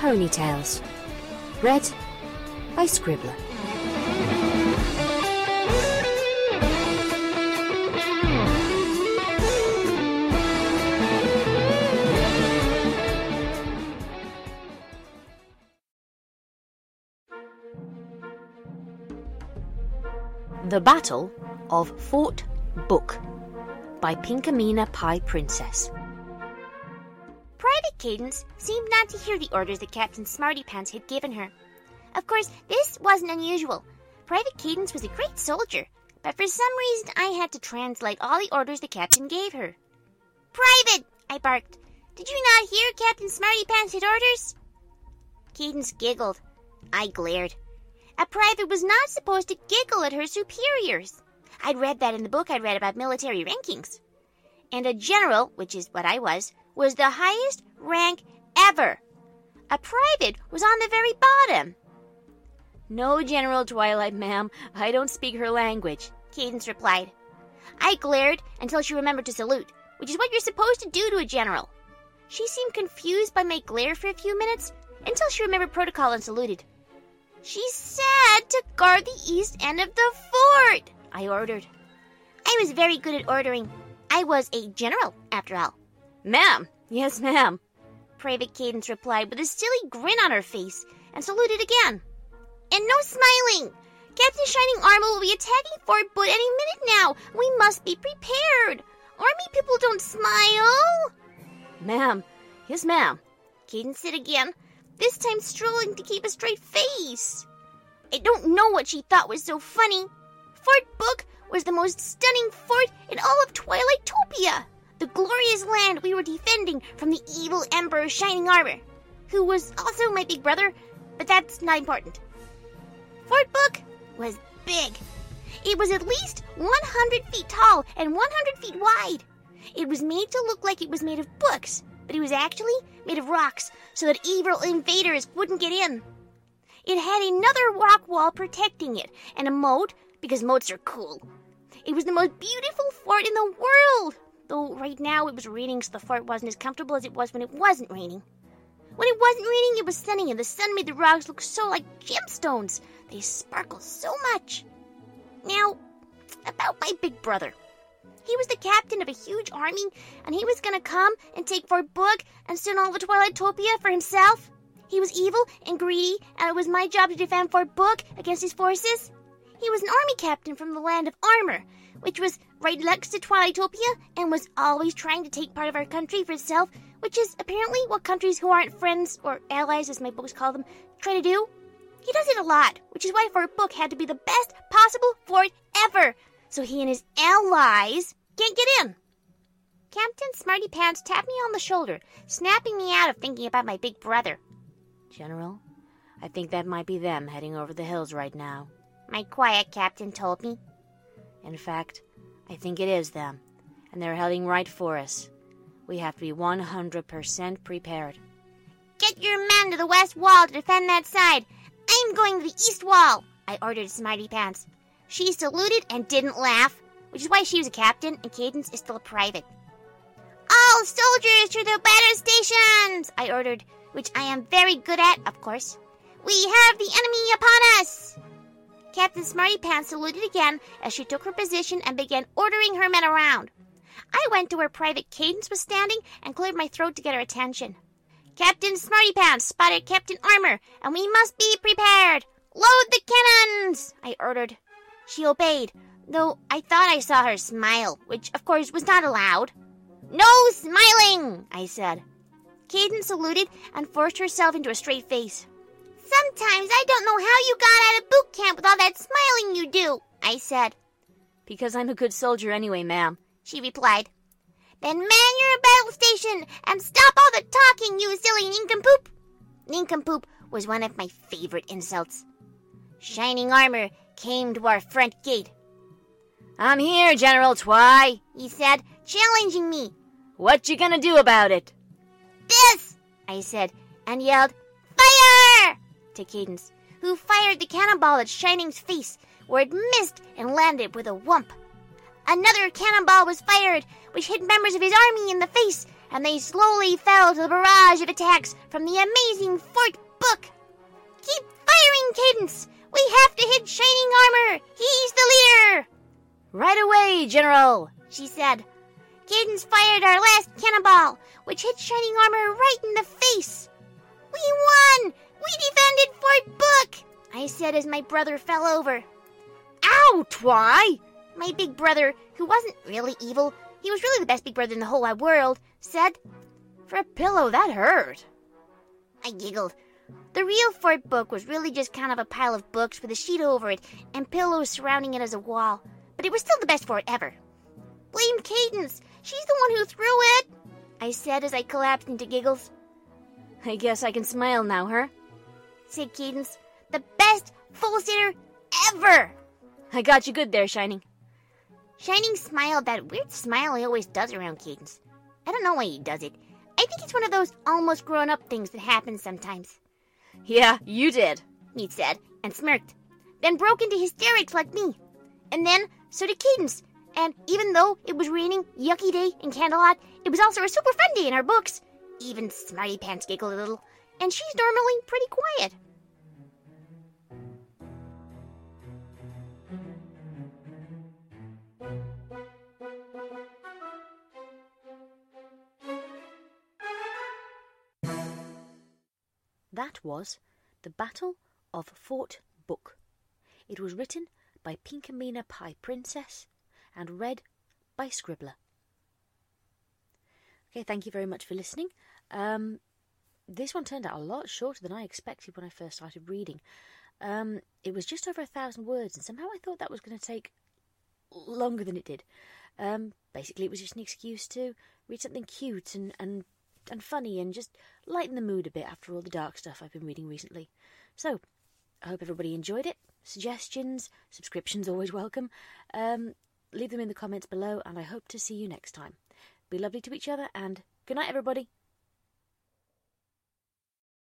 Ponytails. Read by Scribbler. The Battle of Fort Book by Pinkamena Pie Princess. Private Cadence seemed not to hear the orders that Captain Smarty Pants had given her. Of course, this wasn't unusual. Private Cadence was a great soldier, but for some reason I had to translate all the orders the captain gave her. "Private!" I barked. "Did you not hear Captain Smarty Pants' orders?" Cadence giggled. I glared. A private was not supposed to giggle at her superiors. I'd read that in the book I'd read about military rankings. And a general, which is what I was the highest rank ever. A private was on the very bottom. "No, General Twilight, ma'am. I don't speak her language," Cadence replied. I glared until she remembered to salute, which is what you're supposed to do to a general. She seemed confused by my glare for a few minutes, until she remembered protocol and saluted. "She said to guard the east end of the fort," I ordered. I was very good at ordering. I was a general, after all. "Ma'am, yes, ma'am," Private Cadence replied with a silly grin on her face, and saluted again. "And no smiling! Captain Shining Armor will be attacking Fort Book any minute now. We must be prepared. Army people don't smile." "Ma'am, yes, ma'am," Cadence said again, this time struggling to keep a straight face. I don't know what she thought was so funny. Fort Book was the most stunning fort in all of Twilightopia, the glorious land we were defending from the evil Emperor Shining Armor, who was also my big brother, but that's not important. Fort Book was big. It was at least 100 feet tall and 100 feet wide. It was made to look like it was made of books, but it was actually made of rocks so that evil invaders wouldn't get in. It had another rock wall protecting it, and a moat, because moats are cool. It was the most beautiful fort in the world, though right now it was raining, so the fort wasn't as comfortable as it was when it wasn't raining. When it wasn't raining, it was sunny, and the sun made the rocks look so like gemstones. They sparkled so much. Now, about my big brother. He was the captain of a huge army, and he was going to come and take Fort Book and steal all of Twilightopia for himself. He was evil and greedy, and it was my job to defend Fort Book against his forces. He was an army captain from the land of Armor, which was right next to Twilightopia, and was always trying to take part of our country for itself, which is apparently what countries who aren't friends, or allies as my books call them, try to do. He does it a lot, which is why Fort Book had to be the best possible fort ever, so he and his allies can't get in. Captain Smarty Pants tapped me on the shoulder, snapping me out of thinking about my big brother. "General, I think that might be them heading over the hills right now," my quiet captain told me. "In fact, I think it is them, and they're heading right for us. We have to be 100% prepared." "Get your men to the west wall to defend that side. I'm going to the east wall," I ordered Smarty Pants. She saluted and didn't laugh, which is why she was a captain and Cadence is still a private. "All soldiers to the battle stations," I ordered, which I am very good at, of course. "We have the enemy upon us." Captain Smarty Pants saluted again as she took her position and began ordering her men around. I went to where Private Cadence was standing and cleared my throat to get her attention. "Captain Smarty Pants spotted Captain Armor, and we must be prepared. Load the cannons," I ordered. She obeyed, though I thought I saw her smile, which of course was not allowed. "No smiling," I said. Cadence saluted and forced herself into a straight face. "Sometimes I don't know how you got out of boot camp with all that smiling you do," I said. "Because I'm a good soldier anyway, ma'am," she replied. "Then man your battle station and stop all the talking, you silly nincompoop." Nincompoop was one of my favorite insults. Shining Armor came to our front gate. "I'm here, General Twy," he said, challenging me. "What you gonna do about it?" "This," I said, and yelled, "Fire!" to Cadence, who fired the cannonball at Shining's face, where it missed and landed with a whump. Another cannonball was fired, which hit members of his army in the face, and they slowly fell to the barrage of attacks from the amazing Fort Book. Keep firing, Cadence! We have to hit Shining Armor! He's the leader! Right away, General, she said. Cadence fired our last cannonball, which hit Shining Armor right in the face. We won! We defended Fort Book! I said as my brother fell over. Ow, Twy! My big brother, who wasn't really evil, he was really the best big brother in the whole wide world, said, For a pillow, that hurt. I giggled. The real Fort Book was really just kind of a pile of books with a sheet over it and pillows surrounding it as a wall, but it was still the best fort ever. Blame Cadence. She's the one who threw it, I said as I collapsed into giggles. I guess I can smile now, huh? Said Cadence. The best full-sitter ever! I got you good there, Shining. Shining smiled that weird smile he always does around Cadence. I don't know why he does it. I think it's one of those almost grown-up things that happens sometimes. Yeah, you did, he said, and smirked, then broke into hysterics like me. And then, so did Cadence. And even though it was raining, yucky day in Canterlot, it was also a super fun day in our books. Even Smarty Pants giggled a little, and she's normally pretty quiet. That was The Battle of Fort Book. It was written by Pinkamena Pie Princess and read by Scribbler. Okay, thank you very much for listening. This one turned out a lot shorter than I expected when I first started reading. It was just over 1,000 words, and somehow I thought that was going to take longer than it did. Basically, it was just an excuse to read something cute and funny and just lighten the mood a bit after all the dark stuff I've been reading recently. So, I hope everybody enjoyed it. Suggestions, subscriptions, always welcome. Leave them in the comments below, and I hope to see you next time. Be lovely to each other, and good night, everybody.